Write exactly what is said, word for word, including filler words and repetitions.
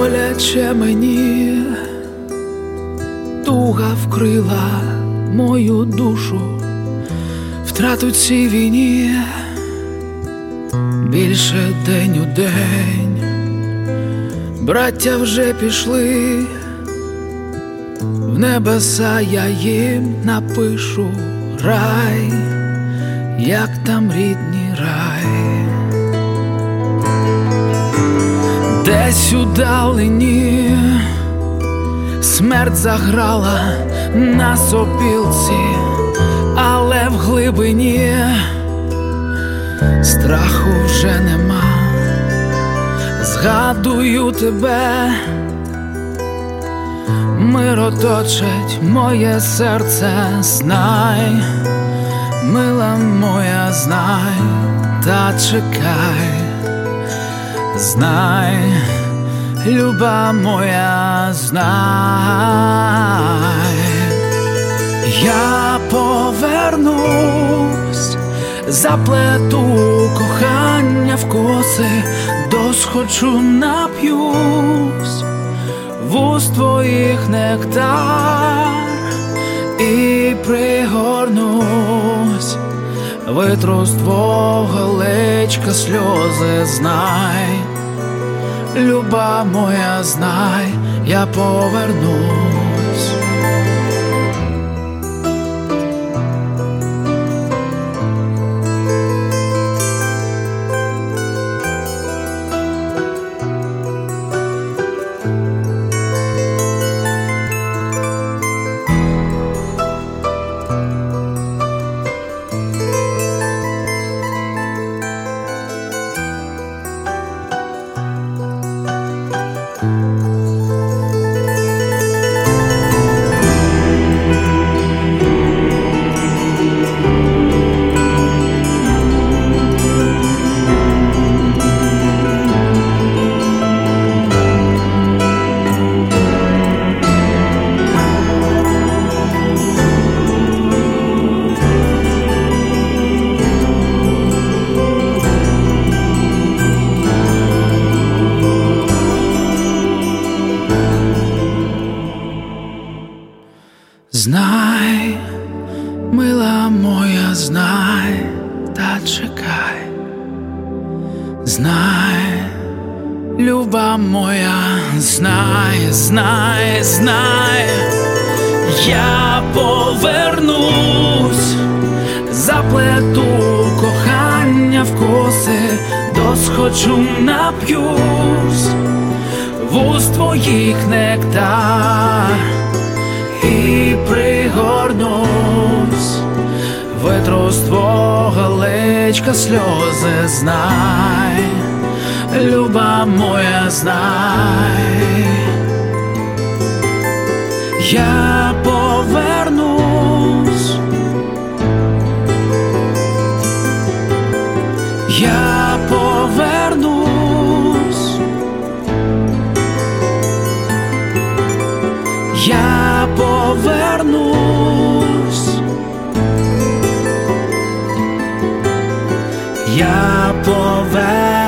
боляче мені, туга вкрила мою душу, втрату цій війні більше день у день. Браття вже пішли, в небеса я їм напишу рай, як там рідний рай. Десь удалині смерть заграла на сопілці, але в глибині страху вже нема. Згадую тебе, мир оточить моє серце, знай, мила моя, знай, та чекай, знай, люба моя, знай. Я повернусь, заплету кохання в коси, досхочу, нап'юсь вуст твоїх нектар і пригорнусь, витру з твого личка сльози, знай, люба моя, знай, я повернусь. Знай, мила моя, знай, та чекай, знай, люба моя, знай, знай, знай, я повернусь, заплету кохання в коси, досхочу, нап'юсь вуст твоїх нектар і пригорнусь, витру з твого личка сльози, знай, люба моя, знай. Я повернусь, я повернусь, я повернусь, я повернусь.